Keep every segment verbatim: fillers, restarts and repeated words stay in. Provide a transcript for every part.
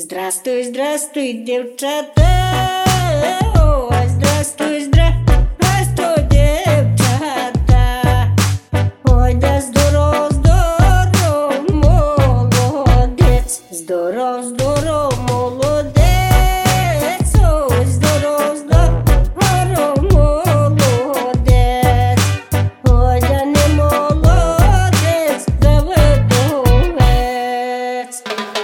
Здравствуй, здравствуй, девчата. Ой, здравствуй, здравствуй, девчата. Ой, да здоров, здоров, молодец. Здоров, здоров, молодец. Ой, здоров, здоров, молодец. Ой, да не молодец, да вдовец.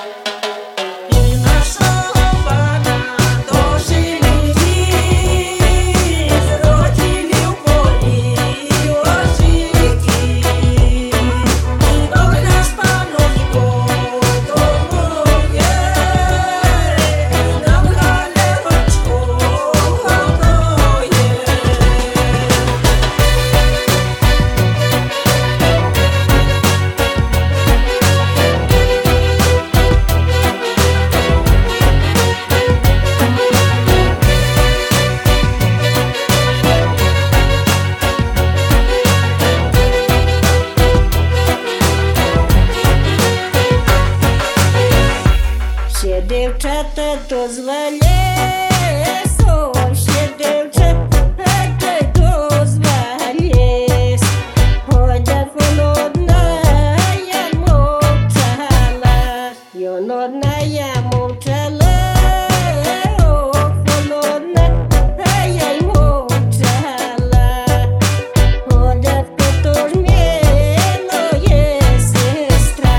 Все девчата дозволять, ой, все девчата дозволять. Ой, да холодная молчала, холодная молчала, ой, холодная молчала. Ой, да кто ж милая сестра.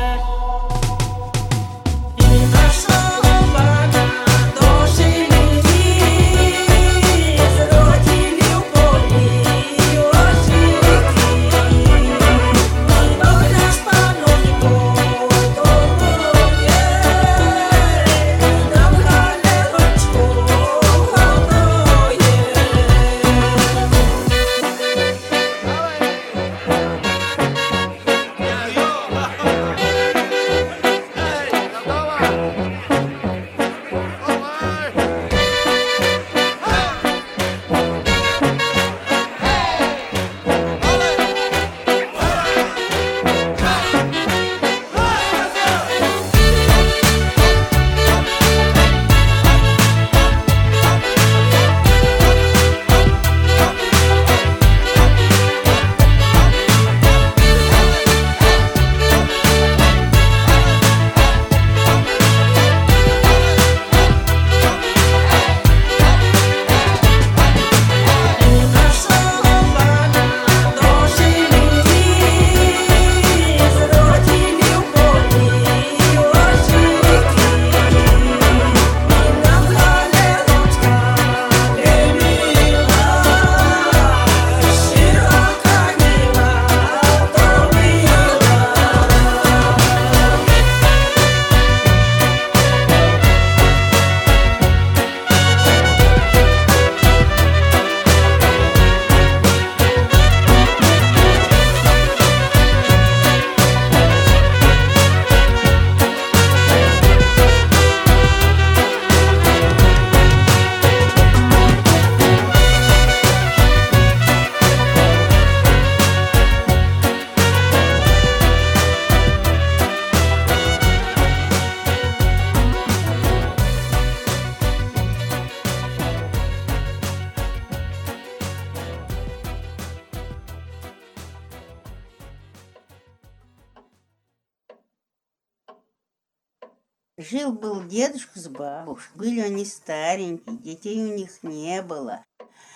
Жил-был дедушка с бабушкой. Были они старенькие, детей у них не было.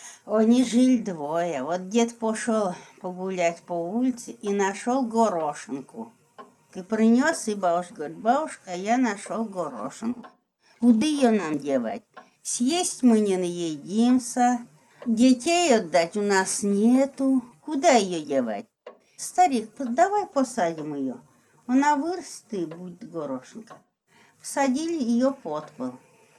Они жили двое. Вот дед пошел погулять по улице и нашел горошинку. И принес, и бабушка говорит: бабушка, я нашел горошинку. Куда ее нам девать? Съесть мы не наедимся, детей отдать у нас нету. Куда ее девать? Старик, давай посадим ее. Она вырастет и будет горошинка. Посадили ее под пол.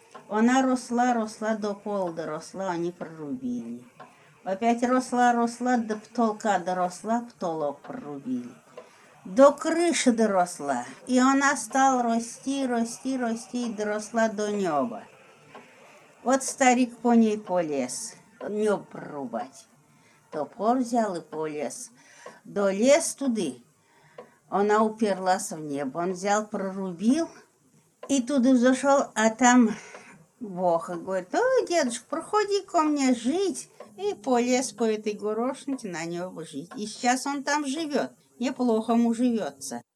Она росла, росла до пола доросла, они прорубили. Опять росла, росла, до потолка доросла, потолок прорубили. До крыши доросла. И она стала расти, расти, расти и доросла до неба. Вот старик по ней полез, небо прорубать. Топор взял и полез. Долез туды. Она уперлась в небо. Он взял, прорубил И туда зашел, а там Воха говорит: ой, дедушка, проходи ко мне жить. И полез по этой горошинке на него жить. И сейчас он там живет. Неплохо ему живется.